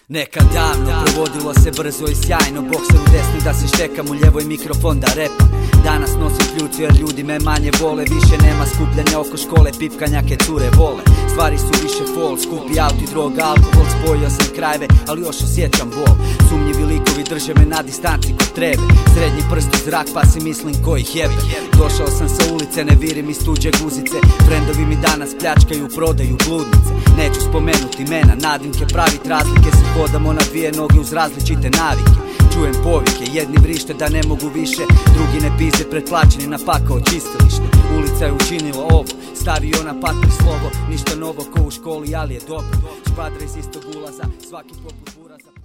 Nekad davno provodilo se brzo i sjajno, bokser u desni da se štekam, u ljevoj mikrofon da repam. Danas nosim ključu jer ljudi me manje vole, više nema skupljanja oko škole, pipkanjake cure vole. Stvari su više fol, skupi auto i droga, alkohol, spojio sam krajeve, ali još osjećam bol. Sumnjivi likovi drže me na distanci kod trebe, srednji prst u zrak pa si mislim ko ih jebe. Došao sam sa ulice, ne virim iz tuđe guzice, frendovi mi danas pljačkaju, prodaju bludnice. Neću spomenuti imena, nadimke, pravit razlike, si hodamo na dvije noge uz različite navike. Čujem povike, jedni vrište da ne mogu više, drugi ne pize pretplaćeni na pakao čistilište. Ulica je učinila ovo, stavio na papir slovo, ništa novo ko u školi, ali je dobro. Škvadra iz istog ulaza, svaki poput buraza.